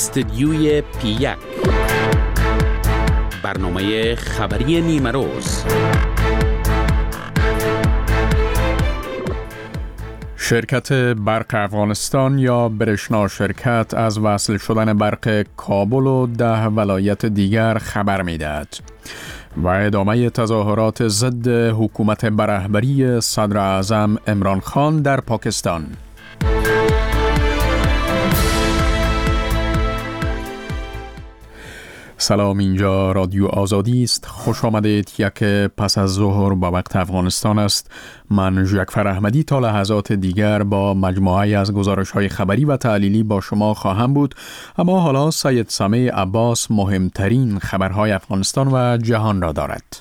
استدیوی پی1 برنامه خبری نیمه روز. شرکت برق افغانستان یا برشنا شرکت از وصل شدن برق کابل و 10 ولایت دیگر خبر می‌دهد و ادامه تظاهرات ضد حکومت به رهبری صدر اعظم عمران خان در پاکستان. سلام، اینجا رادیو آزادی است. خوش آمدید. یک پس از ظهر با وقت افغانستان است. من ژکفر احمدی تا لحظات دیگر با مجموعه از گزارش‌های خبری و تحلیلی با شما خواهم بود. اما حالا سید سامع عباس مهمترین خبرهای افغانستان و جهان را دارد.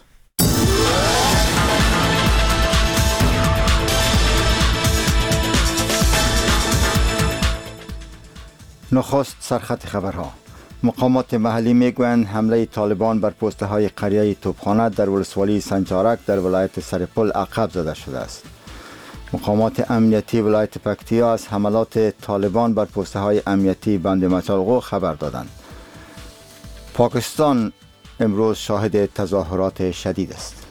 نخست سرخط خبرها. مقامات محلی میگویند حمله طالبان بر پست‌های قریه توپخانه در ولسوالی سنجارک در ولایت سرپل عقب زده شده است. مقامات امنیتی ولایت پکتیا از حملات طالبان بر پست‌های امنیتی بند مچالغو خبر دادند. پاکستان امروز شاهد تظاهرات شدید است.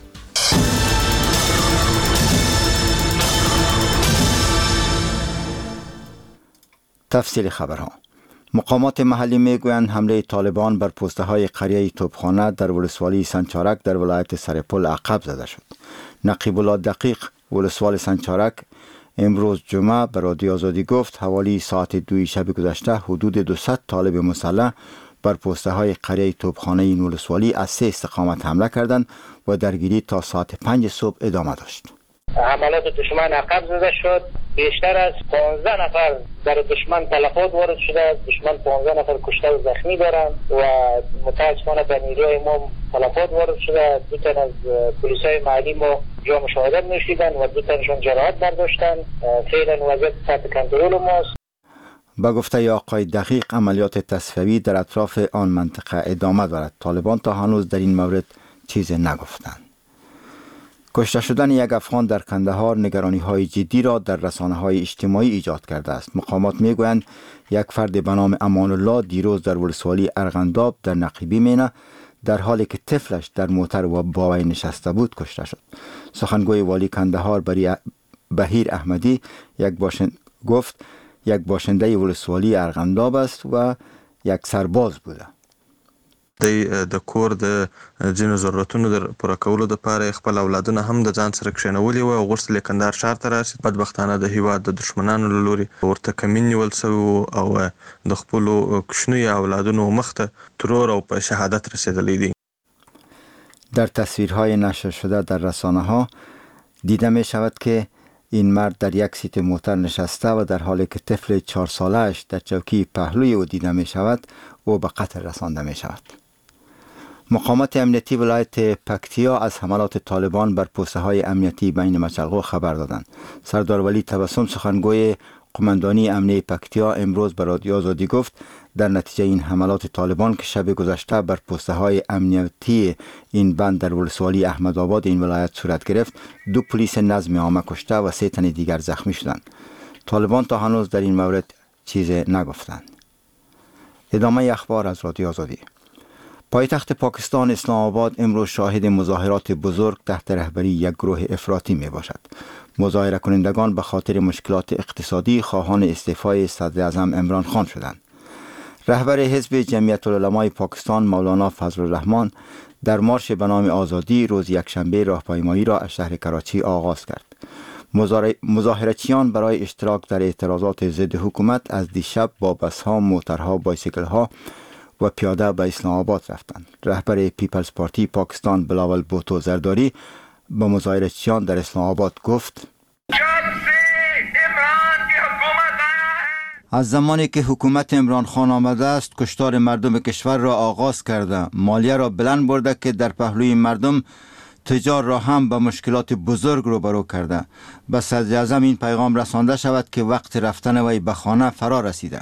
تفصیل خبرها. مقامات محلی میگویند حمله طالبان بر پست‌های قریه توپخانه در ولسوالی سنجارک در ولایت سرپل عقب زده شد. نقیب الله دقیق ولسوال سنجارک امروز جمعه به رادیو آزادی گفت حوالی ساعت 2 شب گذشته حدود 200 طالب مسلح بر پست‌های قریه توپخانه این ولسوالی از 3 استقامت حمله کردند و درگیری تا ساعت 5 صبح ادامه داشت. حملات دشمن عقب زده شد. بیشتر از 15 نفر در دشمن تلفات وارد شده است. دشمن 15 نفر کشته و زخمی دارند و متاسفانه به نیروی ما تلفات وارد شده است. 2 تن از پلیسای محلی ما جام شهادت نوشیدند و 2 تنشان جراحت برداشتند. فعلا وضعیت تحت کنترل ماست. با گفته آقای دقیق عملیات تصفیه‌ای در اطراف آن منطقه ادامه دارد. طالبان تا هنوز در این مورد چیزی نگفتند. کشته شدن یک افغان در کندهار نگرانی‌های جدی را در رسانه‌های اجتماعی ایجاد کرده است. مقامات می‌گویند یک فرد به نام امان الله دیروز در ولسوالی ارغنداب در نقیبی مینه در حالی که طفلش در موتر و با وی نشسته بود کشته شد. سخنگوی والی کندهار بهیر احمدی گفت یک باشنده ولسوالی ارغنداب است و یک سرباز بوده. د کور د ځینو ضرورتونو در پوره کولو دپاره خپل اولادونه هم د ځان سره کښېنولي وو او غوښتل یې کندهار ښار ته راشي. بدبختانه د هېواد د دښمنانو له لوري ورته کمین نیول سوی وو او د خپلو کوچنیو اولادونو مخ ته ترور او په شهادت رسېدلی دی. در تصویرهای نشر شده در رسانه‌ها دیده می شود که این مرد در یک سیت موتر نشسته و در حالی که طفل 4 ساله‌اش در چوکی پهلوی او دیده می شود او به قتل رسانده می شود. مقامات امنیتی ولایت پکتیا از حملات طالبان بر پست‌های امنیتی بین مچالغو خبر دادند. سردار ولی تبسم سخنگوی قماندانی امنیتی پکتیا امروز به رادیو آزادی گفت در نتیجه این حملات طالبان که شب گذشته بر پست‌های امنیتی این بند در ولسوالی احمدآباد این ولایت صورت گرفت 2 پلیس نظم عامه کشته و 3 تن دیگر زخمی شدند. طالبان تا هنوز در این مورد چیزی نگفتند. ادامه اخبار از رادیو آزادی. پایتخت پاکستان اسلام آباد امروز شاهد مظاهرات بزرگ تحت رهبری یک گروه افراطی می باشد. مظاهره کنندگان به خاطر مشکلات اقتصادی خواهان استعفای صدر اعظم عمران خان شدند. رهبر حزب جمعیت العلمای پاکستان مولانا فضل الرحمن در مارش به نام آزادی روز یکشنبه راهپیمایی را از شهر کراچی آغاز کرد. مظاهرچیان برای اشتراک در اعتراضات ضد حکومت از دیشب با بس‌ها، موترها، بایسیکل‌ها و پیاده به اسلام آباد رفتند. رهبر پیپلز پارتی پاکستان بلاول بوتو زرداری به مظاهرچیان در اسلام آباد گفت از زمانی که حکومت عمران خان آمده است کشتار مردم کشور را آغاز کرده، مالیه را بلند برده که در پهلوی مردم تجار را هم به مشکلات بزرگ روبرو کرده. به صدر اعظم این پیغام رسانده شود که وقت رفتن وی به خانه فرا رسیده.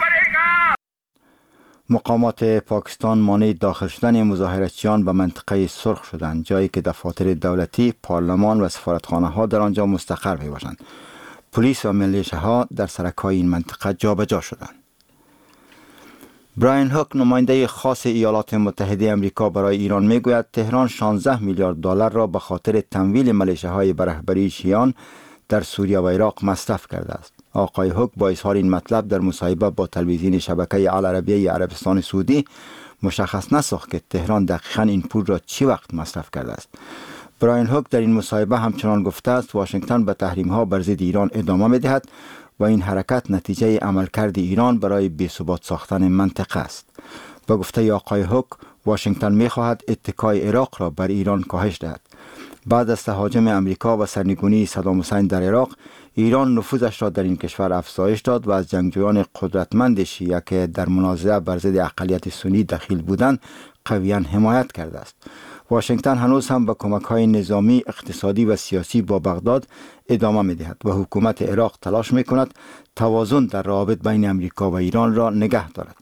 مقامات پاکستان مانع داخل شدن مظاهرچیان به منطقه سرخ شدند، جایی که دفاتر دولتی، پارلمان و سفارتخانه ها در آنجا مستقر می باشند. پلیس و ملیشه ها در سرک‌های این منطقه جابجا شدند. براین هوک نماینده خاص ایالات متحده آمریکا برای ایران میگوید تهران 16 میلیارد دلار را به خاطر تمویل ملیشه‌های به رهبری شیعیان در سوریه و عراق مصرف کرده است. آقای هوک با اظهار این مطلب در مصاحبه با تلویزیون شبکه العربیه عربستان سعودی مشخص نساخت که تهران دقیقاً این پول را چی وقت مصرف کرده است. براین هوک در این مصاحبه همچنان گفته است واشنگتن به تحریم‌ها بر ضد ایران ادامه می‌دهد و این حرکت نتیجه عملکرد ایران برای بی‌ثبات ساختن منطقه است. با گفته آقای هوک واشنگتن می‌خواهد اتکای عراق را بر ایران کاهش دهد. بعد از تهاجم امریکا و سرنگونی صدام حسین در عراق، ایران نفوذش را در این کشور افزایش داد و از جنگجویان قدرتمند شیعه که در منازعه بر ضد اقلیت سنی دخیل بودند قویاً حمایت کرده است. واشنگتن هنوز هم با کمک‌های نظامی، اقتصادی و سیاسی با بغداد ادامه می‌دهد و حکومت عراق تلاش می‌کند توازن در روابط بین امریکا و ایران را نگه دارد.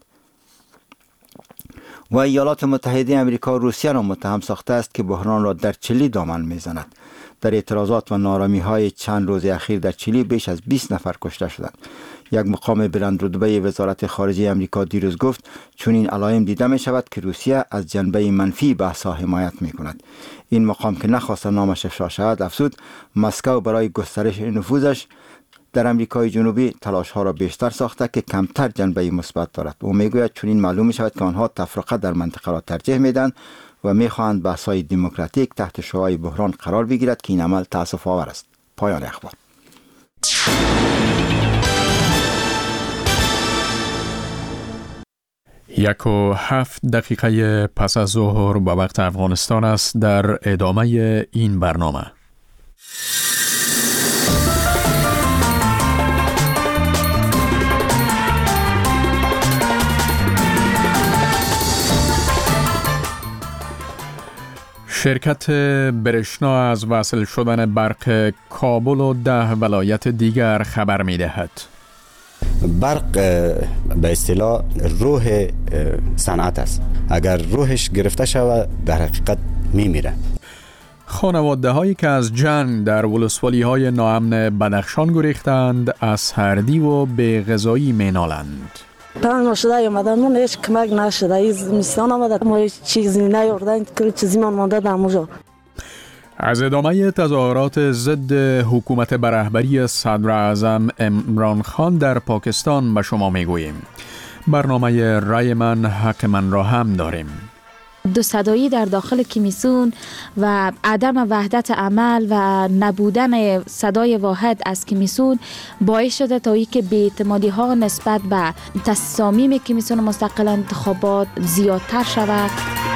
و ایالات متحده آمریکا روسیه را متهم ساخته است که بحران را در چلی دامن می‌زند. در اعتراضات و نارامی‌های چند روز اخیر در چلی بیش از 20 نفر کشته شدند. یک مقام بلندرتبه وزارت خارجه آمریکا دیروز گفت چون این علائم دیده می شود که روسیه از جنبه منفی بحث‌ها حمایت می کند. این مقام که نخواست نامش افشا شود افزود مسکو برای گسترش نفوذش در امریکای جنوبی تلاش‌ها را بیشتر ساخته که کمتر جنبه مثبت دارد. او میگوید چون این معلوم می شود که آنها تفرقه در منطقه را ترجیح میدن و میخواهند بحث‌های دموکراتیک تحت شعاع بحران قرار بگیرد که این عمل تأسف‌آور است. پایان اخبار. 1:07 پس از ظهر به وقت افغانستان است. در ادامه این برنامه شرکت برشنا از وصل شدن برق کابل و 10 ولایت دیگر خبر می دهد. برق به اصطلاح روح صنعت است. اگر روحش گرفته شود در حقیقت میمیره. خانواده هایی که از جنگ در ولسوالی های ناامن بدخشان گریختند از سردی و بی‌غذایی مینالند. تمام شده اومدن من هیچ کمک نشده از میستان آمده ما چیزی نیاوردن که چیزی من مانده در اونجا. از ادامه تظاهرات ضد حکومت به رهبری صدر اعظم عمران خان در پاکستان به شما میگوییم. برنامه رای من حق من را هم داریم. دو صدایی در داخل کمیسیون و عدم وحدت عمل و نبودن صدای واحد از کمیسیون باعث شده تا اینکه بی‌اعتمادی ها نسبت به تصامیم کمیسیون مستقل انتخابات زیادتر شود.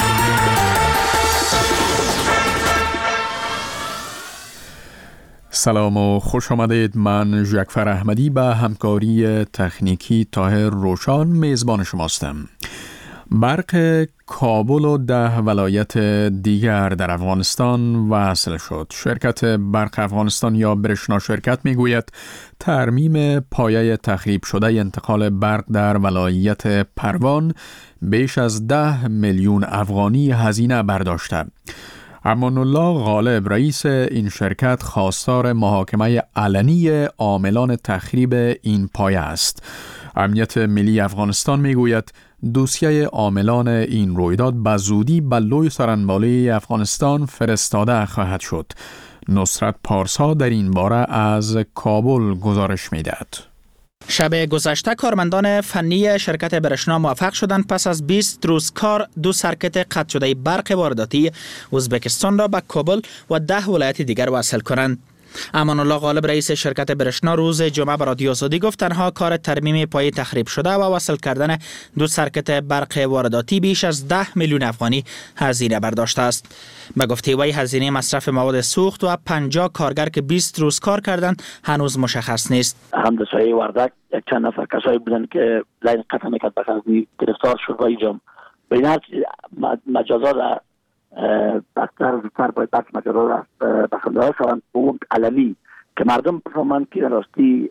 سلام و خوش آمدید. من ژکفر احمدی به همکاری تکنیکی طاهر روشان میزبان شماستم. برق کابل و 10 ولایت دیگر در افغانستان وصل شد. شرکت برق افغانستان یا برشنا شرکت میگوید ترمیم پایه تخریب شده انتقال برق در ولایت پروان بیش از 10 میلیون افغانی هزینه برداشته. امان الله غالب رئیس این شرکت خواستار محاکمه علنی عاملان تخریب این پایه است. امنیت ملی افغانستان میگوید دوسیه عاملان این رویداد به زودی به لوی سرانبالی افغانستان فرستاده خواهد شد. نصرت پارسا در این باره از کابل گزارش میدهد. شب گذشته کارمندان فنی شرکت برشنا موفق شدند پس از 20 روز کار 2 سرکت قطع شده برق وارداتی ازبکستان را به کابل و 10 ولایت دیگر وصل کنند. امان الله غالب رئیس شرکت برشنا روز جمعه به رادیو آزادی گفت تنها کار ترمیم پایه تخریب شده و وصل کردن 2 سرکت برق وارداتی بیش از 10 میلیون افغانی هزینه برداشته است. به گفته وی هزینه مصرف مواد سوخت و 50 کارگر که 20 روز کار کردند هنوز مشخص نیست. مهندسای وردک یک چند نفر کسایی بودند که لاین قطع میکرد به غزنی گرفتار شد و اینجا به این مجازات بستر زودتر باید بحث مجازات بخنده ها شوند به اون علمی که مردم بفهمند که راستی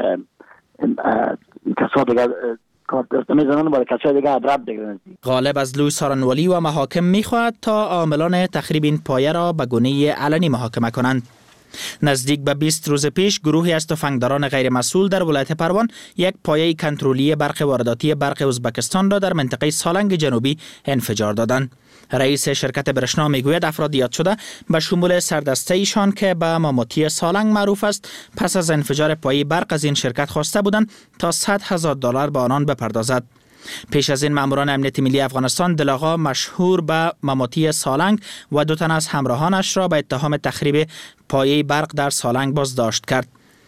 کسا دیگر کار درست نمیزنند و کسا دیگر عبرت بگیرند. غالب از لوی سارنوالی و محاکم میخواهد تا عاملان تخریب این پایه را به گونه علنی محاکمه کنند. نزدیک به 20 روز پیش گروهی از تفنگداران غیر مسئول در ولایت پروان یک پایه کنترلی برق وارداتی برق ازبکستان را در منطقه سالنگ جنوبی انفجار دادند. رئیس شرکت برشنا میگوید افراد یاد شده به شمول سردسته ایشان که به ماموتی سالنگ معروف است پس از انفجار پایه برق از این شرکت خواسته بودند تا $100,000 به آنان بپردازد. پیش از این ماموران امنیت ملی افغانستان دلاغا مشهور به ماموتی سالنگ و 2 تن از همراهانش را به اتهام تخریب پایه برق در سالنگ بازداشت کرد.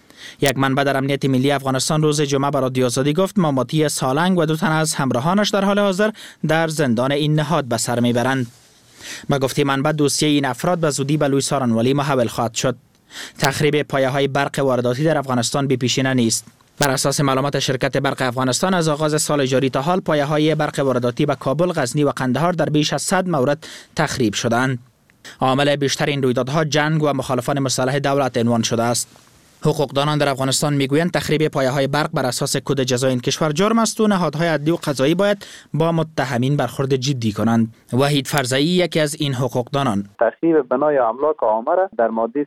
یک منبع در امنیت ملی افغانستان روز جمعه به رادیو آزادی گفت ماموتی سالنگ و 2 تن از همراهانش در حال حاضر در زندان این نهاد به سر میبرند. با گفته منبع دوسیه این افراد به زودی به لوی سارنوالی محول خواهد شد. تخریب پایه‌های برق وارداتی در افغانستان بی پیشینه نیست. بر اساس معلومات شرکت برق افغانستان از آغاز سال جاری تا حال پایه‌های برق وارداتی به کابل، غزنی و قندهار در بیش از 100 مورد تخریب شدند. عامل بیشتر این رویدادها جنگ و مخالفان مسلح دولت عنوان شده است. حقوقدانان در افغانستان میگویند تخریب پایه‌های برق بر اساس کد جزای این کشور جرم است و نهادهای عدلی و قضایی باید با متهمین برخورد جدی کنند. وحید فرزایی یکی از این حقوقدانان تخریب بنای املاک عامه را در ماده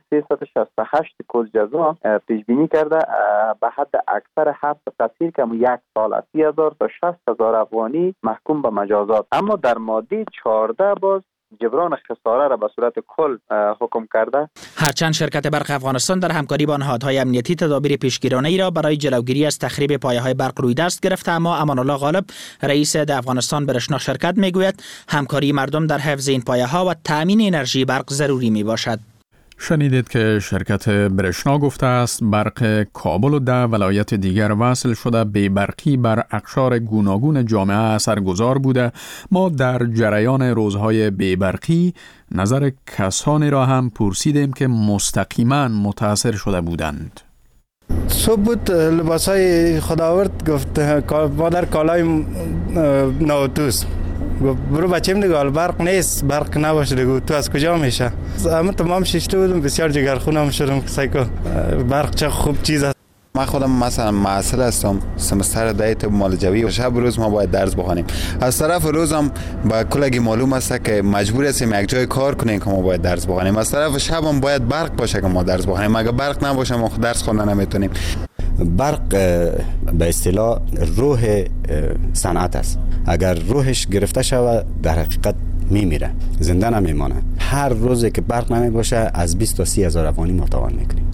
368 کد جزا پیش بینی کرده به حد اکثر حبس قصیر که 1 سال از 30,000 تا 60,000 افغانی محکوم به مجازات، اما در ماده 14 باز جبران خساره را به صورت کل حکم کرده. هرچند شرکت برق افغانستان در همکاری با نهادهای امنیتی تدابیر پیشگیرانه‌ای را برای جلوگیری از تخریب پایه‌های برق روی دست گرفته، اما امان الله غالب رئیس افغانستان برشنا شرکت میگوید همکاری مردم در حفظ این پایه‌ها و تأمین انرژی برق ضروری میباشد. شنیدید که شرکت برشنا گفته است برق کابل و 10 ولایت دیگر وصل شده بی‌برقی بر اقشار گوناگون جامعه اثرگذار بوده. ما در جریان روزهای بی‌برقی نظر کسانی را هم پرسیدیم که مستقیما متاثر شده بودند. صبح بود لباسای خداورد گفت مادر کالای نوتوس برو بچه‌م دیگه برق نیست، برق نباشه دیگه تو از کجا میشه؟ همه تمام شیشته بودم، بسیار جگرخونم شدم که سایکو برق چه خوب چیز است. من خودم مثلا معسل هستم، سمستر دایت مال جوی و شب روز ما باید درس بخونیم. از طرف روزم با کلگی معلوم است که مجبور هستیم یک جای کار کنیم که ما باید درس بخونیم. از طرف شبم باید برق باشه که ما درس بخونیم. اگر برق نباشه ما درس خوندن نمیتونیم. برق به اصطلاح روح صنعت است. اگر روحش گرفته شود در حقیقت میمیره، زنده نمیمانه. هر روزی که برق نمی باشه از 20 تا 30 هزار افغانی ما تاوان میکنیم.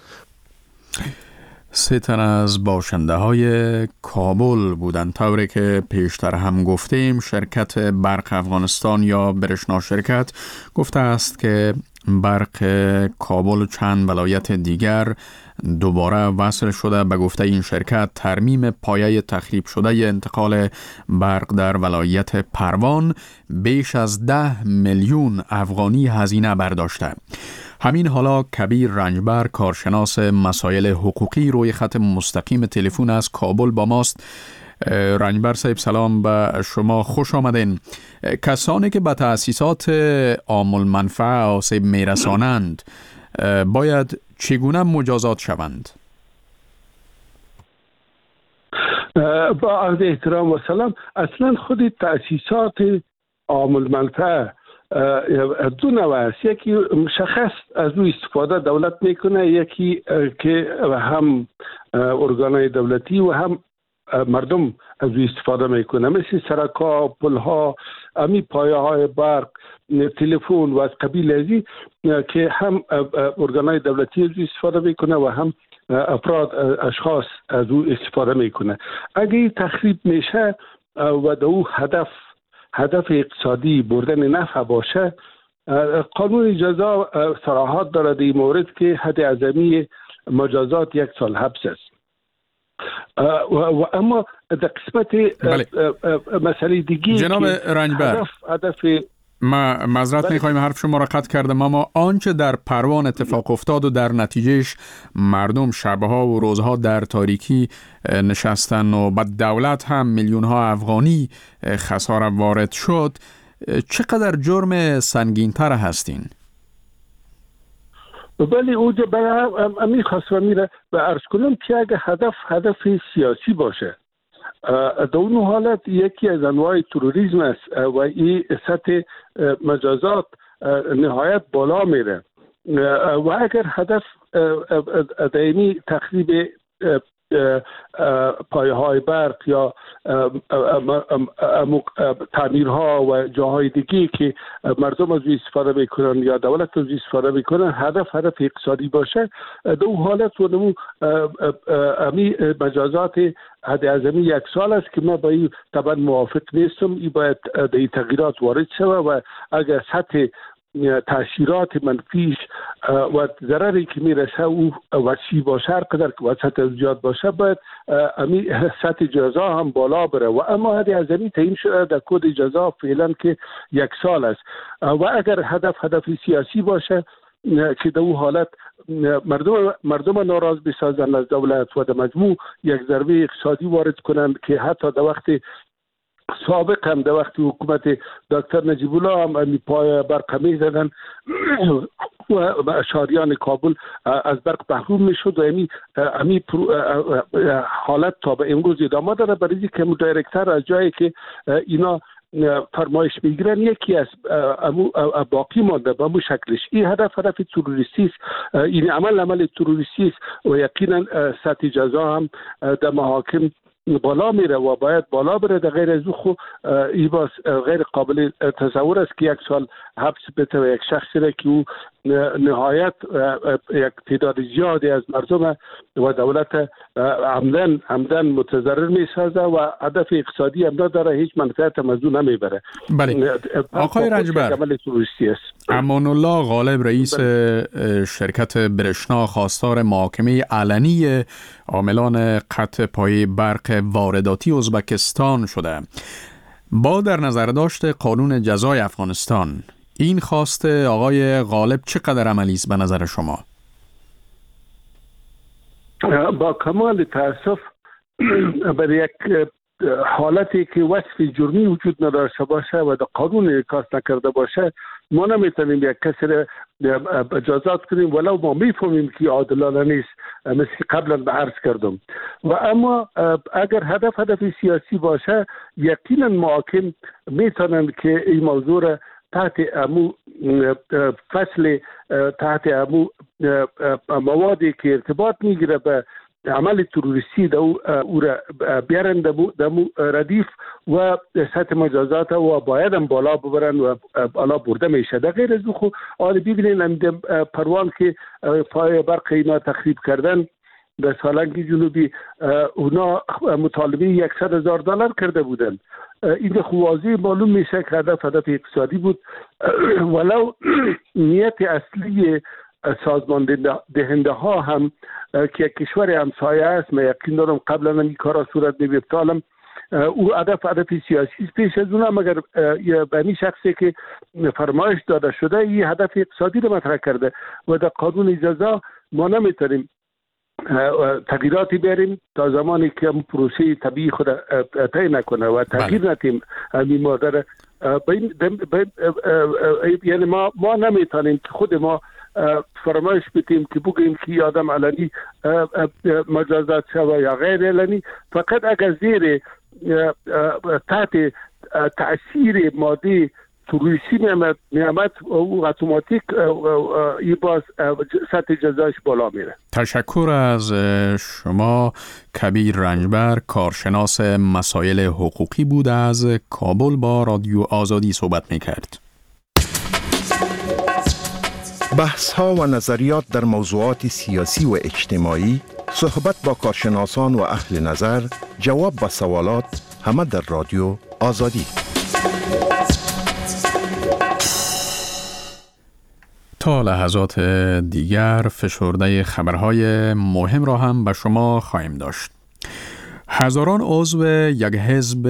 3 تن از باشنده های کابل بودند. طوری که پیشتر هم گفتیم شرکت برق افغانستان یا برشنا شرکت گفته است که برق کابل و چند ولایت دیگر دوباره وصل شده. به گفته این شرکت ترمیم پایه تخریب شده ی انتقال برق در ولایت پروان بیش از 10 میلیون افغانی هزینه برداشته. همین حالا کبیر رنجبر کارشناس مسائل حقوقی روی خط مستقیم تلفن از کابل با ماست. رنجبر صاحب سلام به شما، خوش آمدین. کسانی که به تأسیسات عام المنفعه آسیب میرسانند باید چگونه مجازات شوند؟ با عرض احترام و سلام، اصلا خود تأسیسات عام المنفعه 2 نوع است. یکی مشخص از روی استفاده دولت میکنه، یکی که هم ارگانهای دولتی و هم مردم از روی استفاده میکنه، مثل سرک‌ها، پل‌ها، امی پایه‌های برق، تلفن و از قبیل ازی که هم ارگانهای دولتی از روی استفاده میکنه و هم افراد اشخاص از روی استفاده میکنه. اگه این تخریب میشه و دو هدف اقتصادی بردن نفع باشه، قانون جزا صراحت داره در این مورد که حد اعظمی مجازات 1 سال حبس است. و اما در قسمت مسئله دیگه جناب رنجبر هدف ما معذرت میخوایم حرف شما را قطع کردم، اما آنچه در پروان اتفاق افتاد و در نتیجهش مردم شبها و روزها در تاریکی نشستن و بعد دولت هم میلیون ها افغانی خساره وارد شد، چقدر جرم سنگین تر هستین؟ ولی او امی خواستم میره و عرض کنم که اگه هدف سیاسی باشه، در اون حالت یکی از انواع تروریسم است و این سطح مجازات نهایت بالا میره. و اگر هدف دائمی تخریب پایه های برق یا تعمیرها و جاهای دیگه که مردم از استفاده میکنن یا دولت از استفاده میکنن هدف اقتصادی باشه، دو حالت و نمو امی مجازات حد اعظمی 1 سال است که ما با این طبعا موافق نیستم. این باید در تغییرات وارد شود و اگر سطح تأثیرات منفیش و ضرری که میرسه او وسیع باشه، هر قدر که وسط زیاد باشه باید امی سطح جزا هم بالا بره و اما حد اعظمی تعیین شده در کد جزا فعلا که 1 سال است و اگر هدف سیاسی باشه که در او حالت مردم ناراض بسازن از دولت و در مجموع یک ضربه اقتصادی وارد کنند که حتی در وقت سابق هم در وقت حکومت دکتر نجیب الله هم پای برق می‌زدن و شهریان کابل از برق محروم میشد و امی حالت تا به امروز ادامه داره. برای که دایرکتر از جایی که اینا فرمایش میگیرن یکی از باقی مانده به مو شکلش. این هدف تروریستی است، این عمل تروریستی است و یقینا سطح جزا هم در محاکم بالا میره و باید بالا بره. در غیر از او ای باز غیر قابل تصور است که 1 سال حبس بده و یک شخصی را که او نهایت یک تعداد زیادی از مردم و دولت عمدن متضرر میسازه و هدف اقتصادی هم نداره، هیچ منفعت هم از او نمیبره. بله آقای رنجبر، امان الله غالب رئیس شرکت برشنا خواستار محاکمه علنی عاملان قطع پایه برق وارداتی ازبکستان شده. با در نظر داشت قانون جزای افغانستان، این خواست آقای غالب چقدر عملی است به نظر شما؟ با کمال تأسف برای یک حالتی که وصف جرمی وجود نداشته باشه و در قانون انعکاس نکرده باشه، ما نمیتونیم یک کسی را اجازات کنیم ولو ما میفهمیم که عادلانه نیست، مثل قبلا به عرض کردم. و اما اگر هدف سیاسی باشه، یقینا محاکم میتونن که این موضوع را تحت امو فصل تحت امو موادی که ارتباط میگیره به عمل تروریستی او را بیارن دمو ردیف و سطح مجازات و باید هم بالا ببرن و بالا برده میشه. در غیر از او آن ببینین پروان که پای برق اینا تخریب کردن در سالنگ جنوبی، اونا مطالبه $100,000 کرده بودن. این خوازی معلوم میشه که هدف اقتصادی بود، ولو نیت اصلی سازمان دهنده ها هم که کشور همسایه است، من یقین دارم قبلا هم این کارا صورت نمی‌افتالم، او هدف سیاسی پیش از اونم مگر به این شخصی که فرمایش داده شده این هدف اقتصادی رو مطرح کرده و در قانون جزا ما نمیتونیم تغییراتی بیاریم تا زمانی که هم پروسه طبیعی خود طی نکنه و تغییر ندیم این مادر. یعنی ما نمیتونیم که خود ما فرمایش بدیم که بگیم که آدم علنی مجازات شوه یا غیر علنی، فقط اگر زیر تحت تأثیر مادی تروریستی میامد او اتوماتیک ای باز سطح جزایش بالا میره. تشکر از شما. کبیر رنجبر، کارشناس مسائل حقوقی بود، از کابل با رادیو آزادی صحبت میکرد. بحث ها و نظریات در موضوعات سیاسی و اجتماعی، صحبت با کارشناسان و اهل نظر، جواب به سوالات، همه در رادیو آزادی. تا لحظات دیگر فشرده خبرهای مهم را هم به شما خواهیم داشت. هزاران عضو یک حزب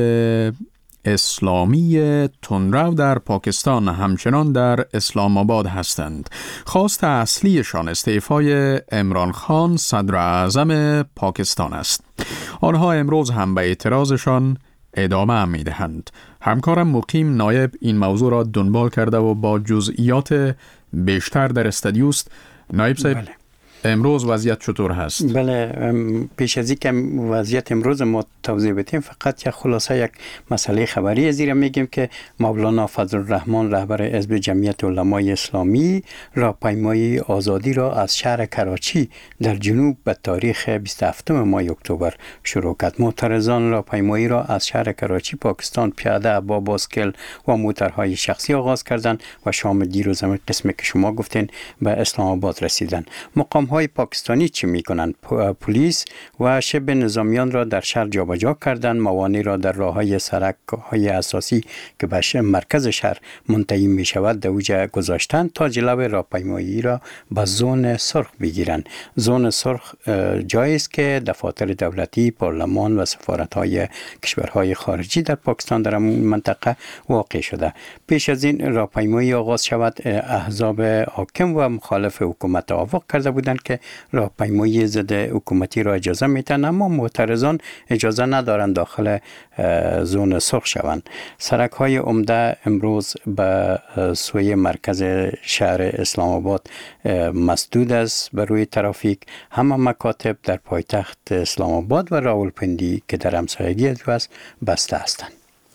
اسلامی تندرو در پاکستان همچنان در اسلام آباد هستند. خواست اصلیشان استعفای عمران خان صدر اعظم پاکستان است. آنها امروز هم به اعتراضشان ادامه می‌دهند. همکارم مقیم نایب این موضوع را دنبال کرده و با جزئیات بیشتر در استودیو است. نایب صاحب، امروز وضعیت چطور هست؟ بله، پیش از اینکه وضعیت امروز ما توضیح بدیم فقط یک خلاصه یک مسئله خبری زیرا میگیم که مولانا فضل الرحمن رهبر حزب جمعیت علمای اسلامی راهپیمایی آزادی را از شهر کراچی در جنوب به تاریخ 27 ماه اکتبر شروع کرد. معترضان راهپیمایی را از شهر کراچی پاکستان پیاده با باسکل و موتورهای شخصی آغاز کردند و شام دیروز هم قسمی که شما گفتین به اسلام آباد رسیدند. مقام‌های پاکستانی چی می‌کنند؟ پلیس و شب نظامیان را در شهر جابجا کردند، موانع را در راه‌های سرک‌های اساسی که به مرکز شهر منتهی می‌شود در اوج گذاشتند تا جلو راهپیمایی را به زون سرخ بگیرند. زون سرخ جایی است که دفاتر دولتی، پارلمان و سفارت‌های کشورهای خارجی در پاکستان در منطقه واقع شده. پیش از این راهپیمایی آغاز شود، احزاب حاکم و مخالف حکومت توافق کرده بودند که راهپیمایی ضد حکومتی را اجازه میتن، اما معترضان اجازه ندارند داخل زون سرخ شوند. سرک‌های عمده امروز به سوی مرکز شهر اسلام آباد مسدود است به روی ترافیک. همه مکاتب در پایتخت اسلام آباد و راولپندی که در همسایگی است بسته هستند.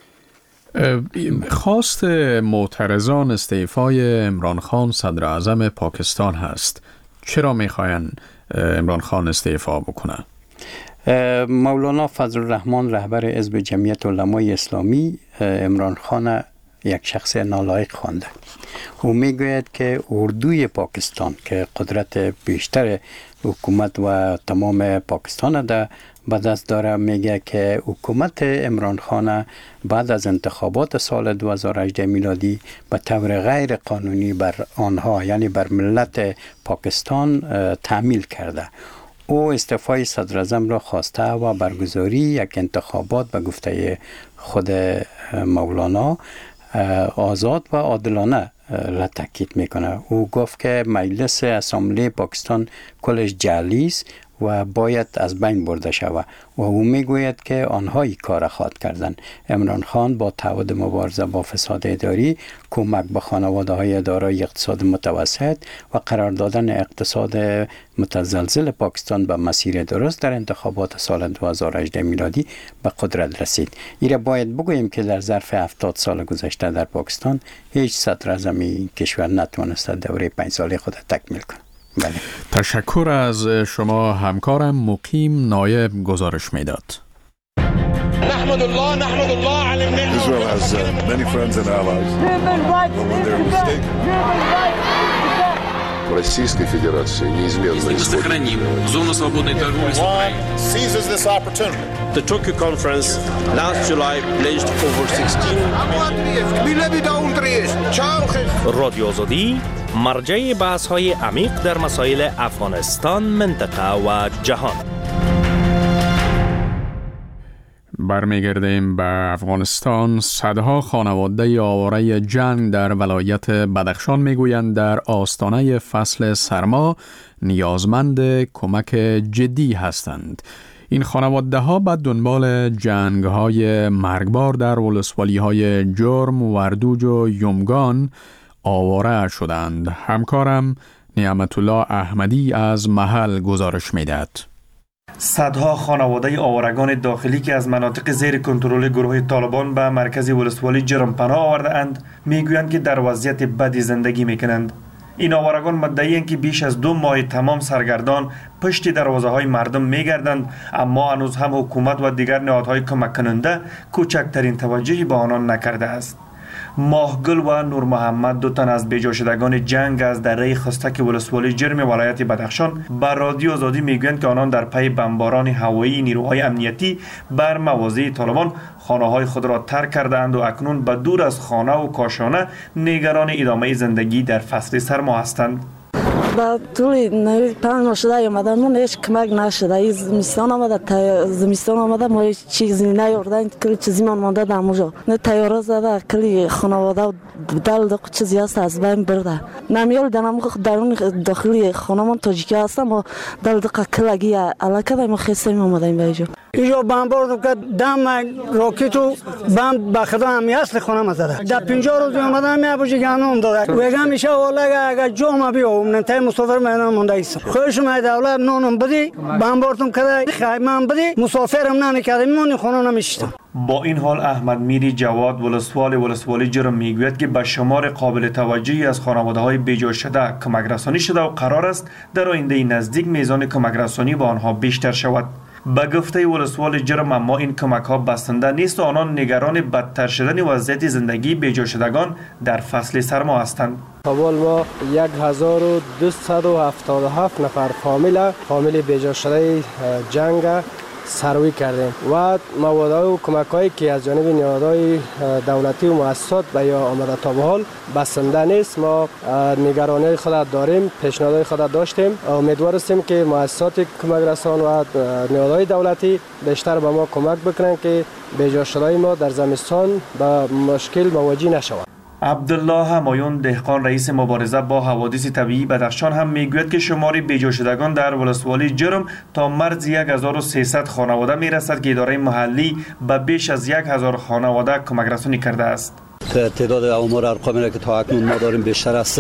خواست معترضان استعفای عمران خان صدر اعظم پاکستان هست. چرا میخواین عمران خان استعفا بکنه؟ مولانا فضل الرحمن رهبر حزب جمعیت علمای اسلامی عمران خان یک شخص نالایق خوانده. او میگوید که اردوی پاکستان که قدرت بیشتر حکومت و تمام پاکستان ده به دست داره، میگه که حکومت عمران خان بعد از انتخابات سال 2018 میلادی به طور غیر قانونی بر آنها یعنی بر ملت پاکستان تحمیل کرده. او استعفای صدر اعظم را خواسته و برگزاری یک انتخابات به گفته خود مولانا آزاد و عادلانه را تاکید میکنه. او گفت که مجلس اسامبله پاکستان کلش جعلی است و باید از بین برده شود و او میگوید که آنها این کار خواهد کردند. عمران خان با تعهد مبارزه با فساد اداری، کمک به خانواده‌های دارای اقتصاد متوسط و قرار دادن اقتصاد متزلزل پاکستان به مسیر درست در انتخابات سال 2018 میلادی به قدرت رسید. ایره باید بگوییم که در ظرف 70 سال گذشته در پاکستان هیچ صدر اعظم کشور نتوانسته دوره 5 ساله خود تکمیل کنه. بله. تشکر از شما همکارم مقیم نایب گزارش میداد. نحمد الله علی النعمة. Israel has many friends and allies. But when they're mistaken. Российской Федерации неизменно сохраним зону свободной торговли с Украиной. Seizes this opportunity. The Tokyo conference last July pledged over 16. رادیو آزادی مرجع بحث‌های عمیق در مسائل افغانستان، منطقه و جهان. برمیگردیم به افغانستان. صدها خانواده آواره جنگ در ولایت بدخشان میگویند در آستانه فصل سرما نیازمند کمک جدی هستند. این خانواده ها به دنبال جنگ های مرگبار در ولسوالی های جرم، وردوج و یمگان آواره شدند. همکارم نعمت الله احمدی از محل گزارش میدهد. صدها خانواده آوارگان داخلی که از مناطق زیر کنترل گروه طالبان به مرکز ولسوالی جرم پناه آورده اند میگویند که در وضعیت بدی زندگی میکنند. این آوارگان مدعی‌اند که بیش از 2 ماه تمام سرگردان پشت دروازه های مردم میگردند، اما هنوز هم حکومت و دیگر نهادهای کمک کننده کوچکترین توجهی به آنان نکرده است. ماهگل و نور محمد، 2 تن از بیجا شدگان جنگ از دره خستک ولسوالی جرم ولایت بدخشان به رادیو آزادی میگویند که آنان در پی بمباران هوایی نیروهای امنیتی بر مواضع طالبان خانه‌های خود را ترک کردند و اکنون به دور از خانه و کاشانه نگران ادامه زندگی در فصل سرما هستند. با طول 5 ماه شده اومدن، ما هیچ کمک نشده. این زمستان آمده ما هیچ چیزی نیاوردن، کلی چیزی من مانده در اونجا. نه تیاره زده، کلی خانواده و دل چیزی هست از بین برده. نمیال دنم درون داخلی خانمان تاجیکی هستم و دل کلگی علاقه ما خیسیم آمدیم به اینجا. اینجا بمبارد که دم راکت و بم به خدا همی اصل خانم زده. در 50 روز اومدن می ابوجی گانم داده. وگم میشه والا اگر جام بیام نتای مسافر میدان مونده ایست. خودش می دولت نونم بدی بمبارتون کرده خیمه بدی مسافرم نمیکردیم میمونیم خونه نمیشتم. با این حال احمد میری جواد ولسوالی جرم میگوید که به شمار قابل توجهی از خانواده‌های بیجا شده کمک رسانی شده و قرار است در آینده نزدیک میزان کمک رسانی به آنها بیشتر شود. به گفته ولسوالی جرم اما این کمک ها بسنده نیست و آنان نگران بدتر شدن وضعیت زندگی بیجا شدگان در فصل سرما هستند. کابل ما 1277 نفر فامیل بیجا شده جنگ سروی کردیم و مواد و کمک هایی که از جانب نهادهای دولتی و مؤسسات به یا آمده تا به حال بسنده نیست. ما نگرانی خود داریم، پیشنهادهای خود داشتیم، امیدوار هستیم که مؤسسات کمک رسان و نهادهای دولتی بیشتر به ما کمک بکنن که بیجا شده ما در زمستان به مشکل مواجه نشود. عبدالله همایون دهقان رئیس مبارزه با حوادث طبیعی بدخشان هم میگوید که شمار بیجا شدگان در ولسوالی جرم تا مرز 1300 خانواده میرسد که اداره محلی به بیش از 1000 خانواده کمک رسانی کرده است. تعداد آمار ارقامی را که تا اکنون ما داریم بیشتر از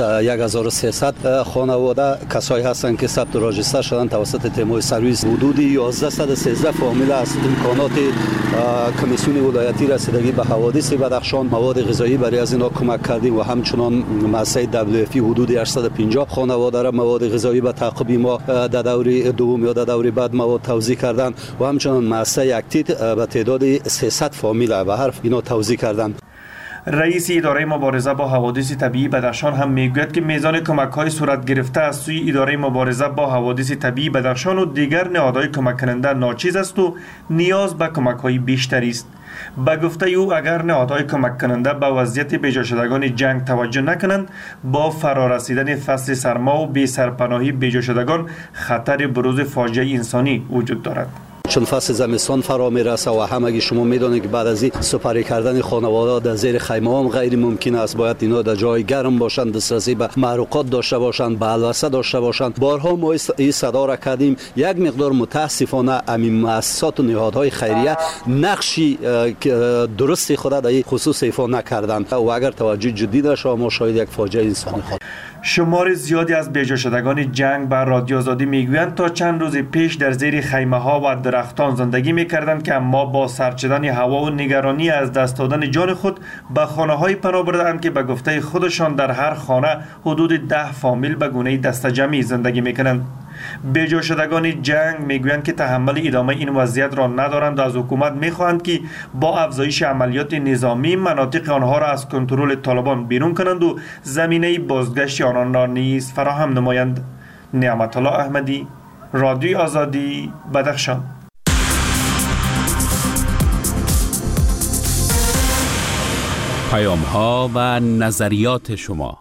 1300 خانواده کسایی هستند که ثبت راجستر شدن توسط تیم‌های سرویس. حدود 1113 فامیل از امکانات کمیسیون ولایتی رسیدگی به حوادث بدخشان مواد غذایی برای از اینا کمک کردیم و همچنان مؤسسه WFP حدود 850 خانواده را مواد غذایی به تعقیب ما در دوره دوم یا در دوره بعد مواد توزیع کردن و همچنان مؤسسه اکتیت به تعداد 300 فامیل به حرف اینا توزیع کردن. رئیس اداره مبارزه با حوادث طبیعی بدخشان هم میگوید که میزان کمک‌های صورت گرفته از سوی اداره مبارزه با حوادث طبیعی بدخشان و دیگر نهادهای کمک کننده ناچیز است و نیاز به کمک‌های بیشتری است. به گفته او اگر نهادهای کمک کننده به وضعیت بیجا شدگان جنگ توجه نکنند با فرارسیدن فصل سرما و بی سرپناهی بیجا شدگان خطر بروز فاجعه انسانی وجود دارد. چون فصل زمستان فرا میرسه و همگی شما میدونید که بعد از این سپری کردن خانواده در زیر خیمه هم غیر ممکن است. باید اینا در جای گرم باشند، دسترسی به معروقات داشته باشند، به الوسه داشته باشند. بارها ما این صدا را کردیم. یک مقدار متاسفانه همین مؤسسات و نهادهای خیریه نقشی درستی خود در این خصوص ایفا نکردند و اگر توجه جدی نشه ما شاید یک فاجعه انسانی خواهد. شمار زیادی از بیجا شدگان جنگ بر رادیو آزادی میگویند تا چند روز پیش در زیر خیمه ها و درختان زندگی میکردند که اما با سرد شدن هوا و نگرانی از دست دادن جان خود به خانه های پناه بردند که به گفته خودشان در هر خانه حدود 10 فامیل به گونه دسته جمعی زندگی میکنند. بیجا شدگان جنگ میگویند که تحمل ادامه این وضعیت را ندارند و از حکومت میخواهند که با افزایش عملیات نظامی مناطق آنها را از کنترل طالبان بیرون کنند و زمینه بازگشت آنان را نیز فراهم نمایند. نعمت الله احمدی، رادیو آزادی، بدخشان. پیام‌ها و نظریات شما.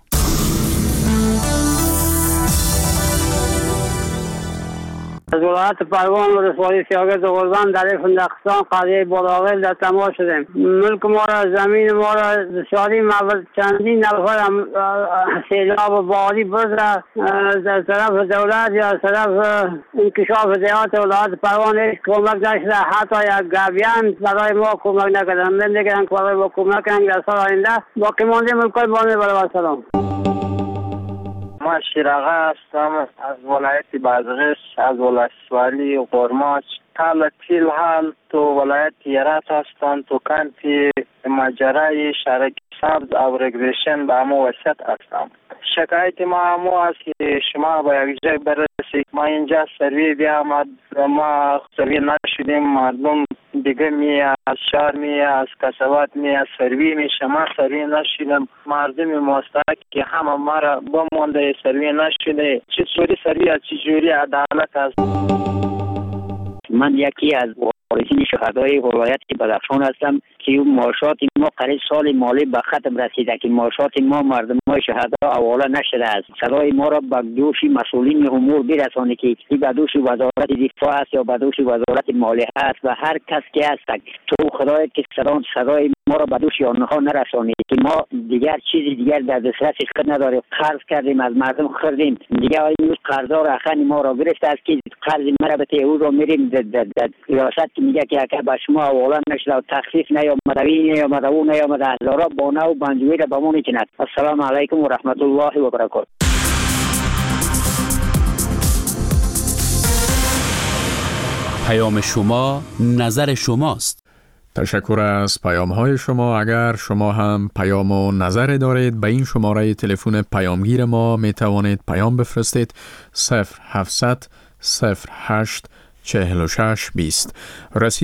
از ولایت پروان و ولسوالی سیاگرد قربان در فندقستان قضیه بلاغل در تماس شدیم. ملک ما را، زمین ما را بسیاری چندین نفر سیلاب بادی برد در طرف دولت یا طرف انکشاف دیات ولایت پروان هیچ کمک نشده. حتی یک گابیان برای ما کمک نکردن. من دیگران که برای ما کمک کنند در سال آینده باقی مانده ملکای بانه برای سلام. ما شیراغه هستم از ولایت بازغش، از ولسوالی قرماچ. حالا تیل هم تو ولایت هرات هستم، تو کانتی ماجرای شرک سبز او رگریشن به همو وسط هستم. شکایت ما همو است که شما با یک جای برسید. ما اینجا سروی بیام، ما سروی نشدیم. مردم دیگه می از شهر می از کسوات می از سروی می شما سروی نشدیم. مردم مستحق که همه ما را بمانده سروی نشده. چطوری سروی از چجوری عدالت است؟ من یکی از وارثین شهدای ولایت بدخشان هستم که معاشات ما قریب سال مالی به ختم رسیده که معاشات ما مردم شهدا حواله نشده است. صدای ما را به دوش مسئولین امور برسانید که این به دوش وزارت دفاع است یا به دوش وزارت مالیه است و هر کس که هست تو خدای که صدای ما را به دوش آنها نرسانید که ما دیگر چیزی دیگر در دسترس خود نداریم. قرض کردیم، از مردم خریدیم، دیگر این قرضا را اخن ما را گرفته است که قرض مربوطه او را میریم در ریاست که میگه که به شما حواله نشده و تخفیف نیامده او نیامده هزارا بانه و بنجوی را به ما میکند. السلام علیکم و رحمت الله و برکاته. پیام شما نظر شماست. تشکر از پیام های شما. اگر شما هم پیام و نظر دارید به این شماره تلفن پیامگیر ما می توانید پیام بفرستید 0700 08 46 20.